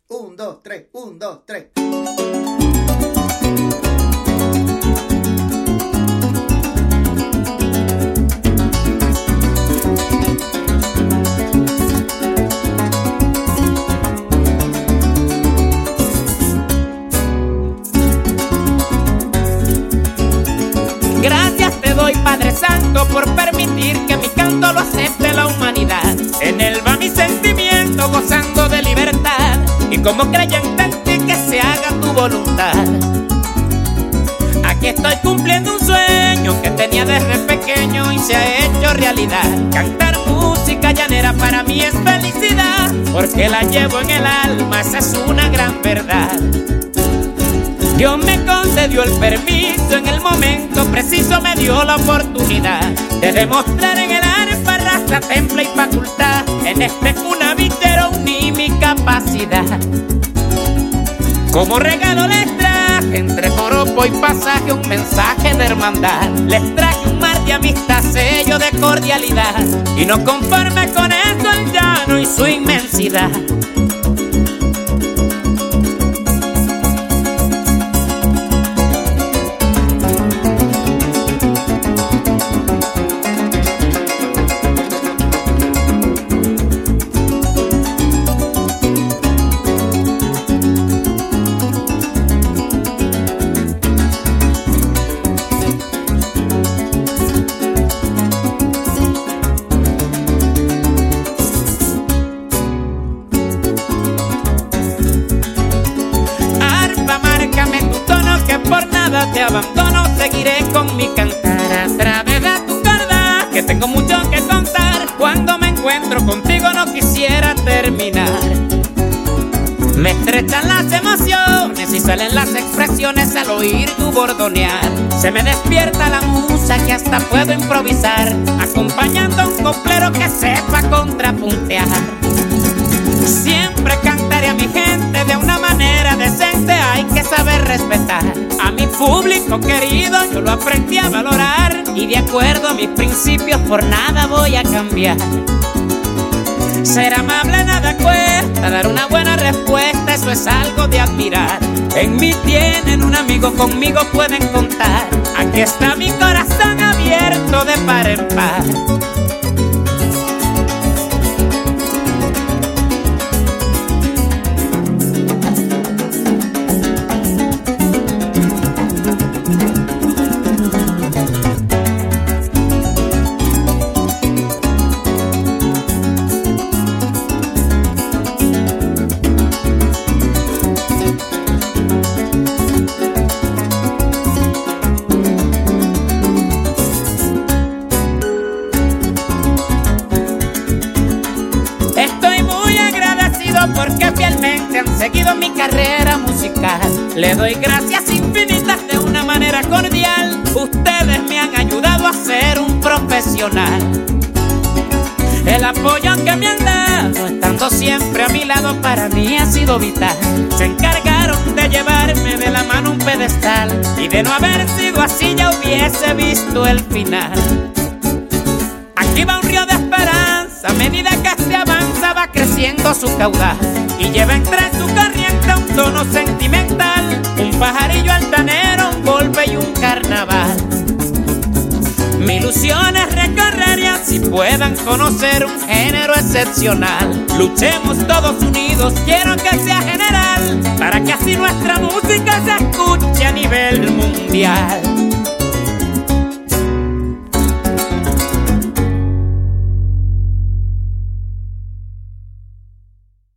Un, dos, tres, un, dos, tres. Gracias te doy, Padre Santo, por permitir que mi canto lo acepte la humanidad. En él va mi sentimiento, gozando de libertad, y como creyente en ti, que se haga tu voluntad. Aquí estoy cumpliendo un sueño que tenía desde pequeño y se ha hecho realidad. Cantar música llanera para mí es felicidad, porque la llevo en el alma, esa es una gran verdad. Dios me concedió el permiso, en el momento preciso me dio la oportunidad de demostrar en el arpa, raza, temple y facultad. En este cunavillero uní mi capacidad. Como regalo les traje, entre joropo y pasaje, un mensaje de hermandad. Les traje un mar de amistad, sello de cordialidad, y no conforme con eso el llano y su inmensidad. Por nada te abandono, seguiré con mi cantar a través de tu cuerda, que tengo mucho que contar. Cuando me encuentro contigo no quisiera terminar. Me estrechan las emociones y salen las expresiones al oír tu bordonear. Se me despierta la musa que hasta puedo improvisar, acompañando a un coplero que sepa contrapuntear. Siempre cantaré a mi gente de una manera decente, hay que saber respetar a mi público querido, yo lo aprendí a valorar, y de acuerdo a mis principios por nada voy a cambiar. Ser amable nada cuesta, dar una buena respuesta, eso es algo de admirar. En mí tienen un amigo, conmigo pueden contar, aquí está mi corazón abierto de par en par. Porque fielmente han seguido mi carrera musical. Le doy gracias infinitas de una manera cordial. Ustedes me han ayudado a ser un profesional. El apoyo que me han dado, estando siempre a mi lado, para mí ha sido vital. Se encargaron de llevarme de la mano a un pedestal, y de no haber sido así ya hubiese visto el final. Aquí va un río de esperanza, a medida que se avanza va creciendo su caudal, y lleva entre su corriente un tono sentimental, un pajarillo altanero, un golpe y un carnaval. Mi ilusión es recorrer y así puedan conocer un género excepcional. Luchemos todos unidos, quiero que sea general, para que así nuestra música se escuche a nivel mundial.